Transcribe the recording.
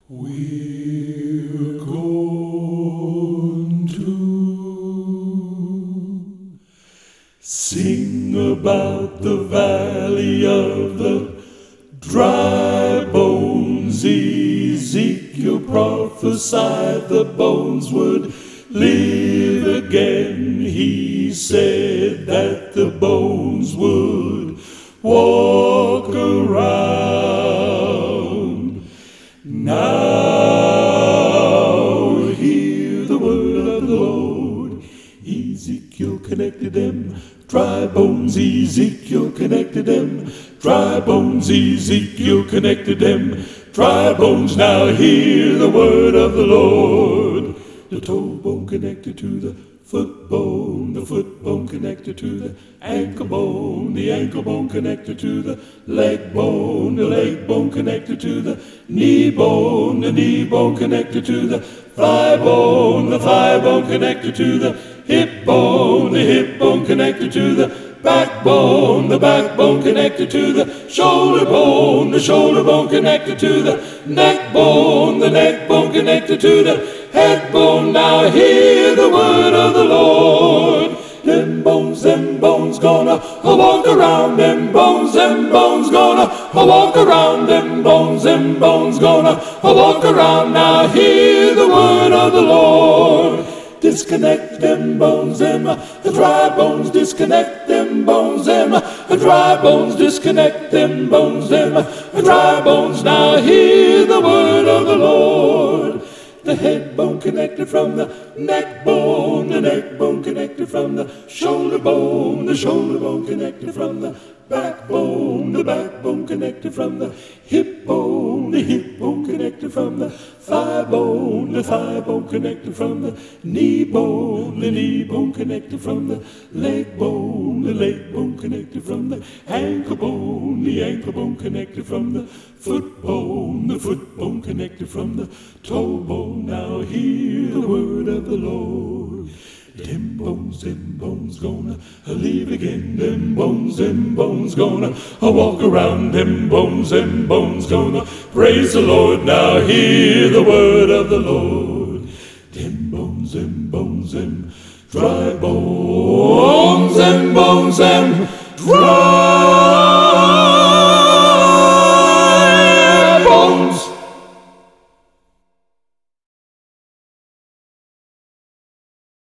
We're going to sing about the valley of the dry bones. Ezekiel prophesied the bones would live again. He said that the bones would walk around. Now hear the word of the Lord. Ezekiel connected them, dry bones. Ezekiel connected them, dry bones. Ezekiel connected them, dry bones. Now hear the word of the Lord. The toe bone connected to the foot bone connected to the ankle bone connected to the leg bone connected to the knee bone connected to the thigh bone connected to the hip bone connected to the backbone connected to the shoulder bone connected to the neck bone connected to the head bone. Now hear the word of the Lord. Them bones gonna walk around. Them bones gonna walk around. Them bones gonna walk around. Now hear the word of the Lord. Disconnect them bones, the dry bones. Disconnect them bones, the dry bones. Disconnect them bones, the dry bones. Now hear the word of the Lord. The head bone connected from the neck bone connected from the shoulder bone connected from the backbone connected from the hip bone connected from the thigh bone connected from the knee bone connected from the leg bone connected from the ankle bone connected from the foot bone connected from the toe bone. Now hear the word of the Lord. Them bones gonna live again. Them bones gonna walk around. Them bones gonna praise the Lord. Now hear the word of the Lord. Them bones, dry bones, dry